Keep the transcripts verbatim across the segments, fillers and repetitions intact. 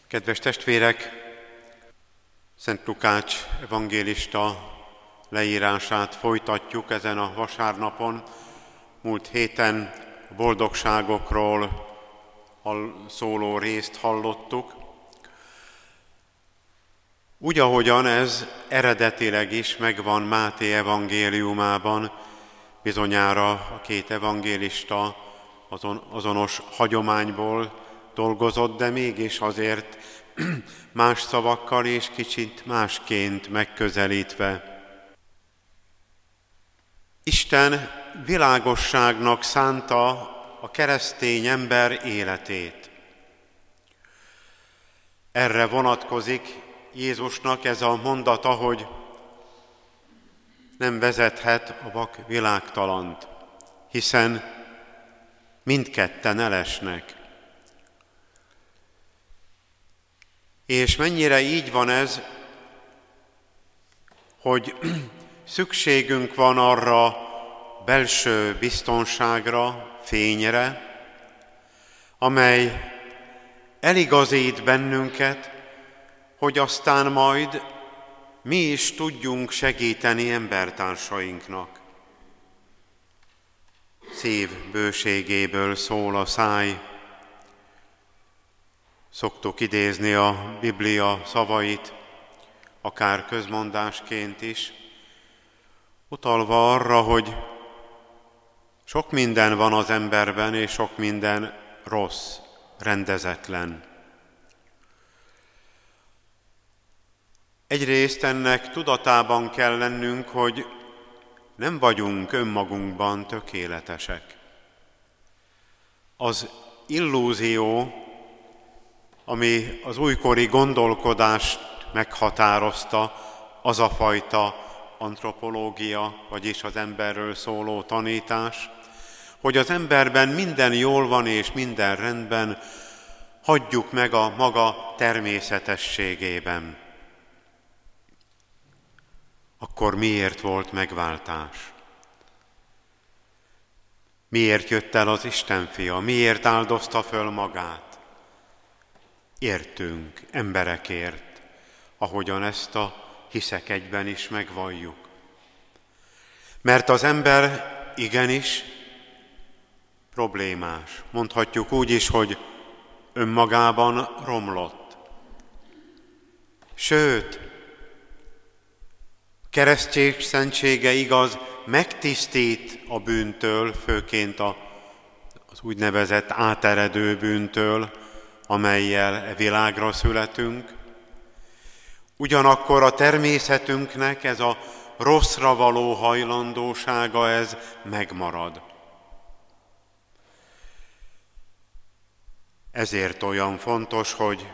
Kedves testvérek, Szent Lukács evangélista leírását folytatjuk ezen a vasárnapon. Múlt héten a boldogságokról szóló részt hallottuk. Úgy, ahogyan ez eredetileg is megvan Máté evangéliumában, bizonyára a két evangélista azon, azonos hagyományból dolgozott, de mégis azért más szavakkal és kicsit másként megközelítve. Isten világosságnak szánta a keresztény ember életét. Erre vonatkozik Jézusnak ez a mondata, hogy nem vezethet a vak világtalant, hiszen mindketten elesnek. És mennyire így van ez, hogy szükségünk van arra belső biztonságra, fényre, amely eligazít bennünket, hogy aztán majd mi is tudjunk segíteni embertársainknak. Szív bőségéből szól a száj. Szoktuk idézni a Biblia szavait, akár közmondásként is, utalva arra, hogy sok minden van az emberben, és sok minden rossz, rendezetlen. Egyrészt ennek tudatában kell lennünk, hogy nem vagyunk önmagunkban tökéletesek. Az illúzió, ami az újkori gondolkodást meghatározta, az a fajta antropológia, vagyis az emberről szóló tanítás, hogy az emberben minden jól van és minden rendben, hagyjuk meg a maga természetességében. Akkor miért volt megváltás? Miért jött el az Isten fia? Miért áldozta föl magát? Értünk, emberekért, ahogyan ezt a hiszek egyben is megvalljuk. Mert az ember igenis problémás. Mondhatjuk úgy is, hogy önmagában romlott. Sőt, keresztség szentsége igaz, megtisztít a bűntől, főként az úgynevezett áteredő bűntől, amellyel e világra születünk. Ugyanakkor a természetünknek ez a rosszra való hajlandósága, ez megmarad. Ezért olyan fontos, hogy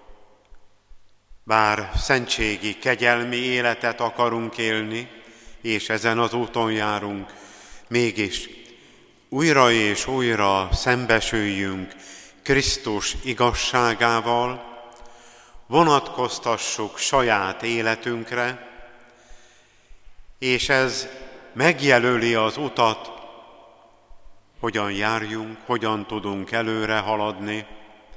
bár szentségi, kegyelmi életet akarunk élni, és ezen az úton járunk, mégis újra és újra szembesüljünk Krisztus igazságával, vonatkoztassuk saját életünkre, és ez megjelöli az utat, hogyan járjunk, hogyan tudunk előre haladni,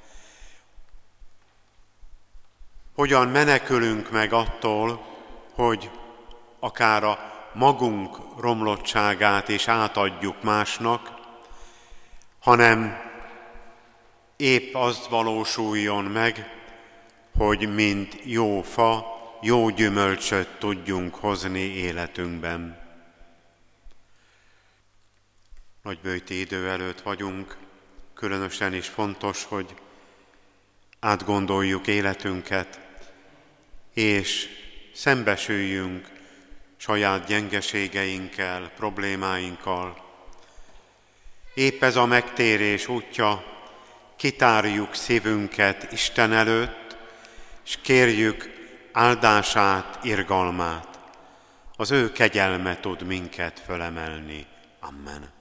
hogyan menekülünk meg attól, hogy akár a magunk romlottságát is átadjuk másnak, hanem épp az valósuljon meg, hogy mint jó fa, jó gyümölcsöt tudjunk hozni életünkben. Nagyböjti idő előtt vagyunk, különösen is fontos, hogy átgondoljuk életünket, és szembesüljünk saját gyengeségeinkkel, problémáinkkal. Épp ez a megtérés útja, kitárjuk szívünket Isten előtt, és kérjük áldását, irgalmát. Az ő kegyelme tud minket fölemelni. Amen.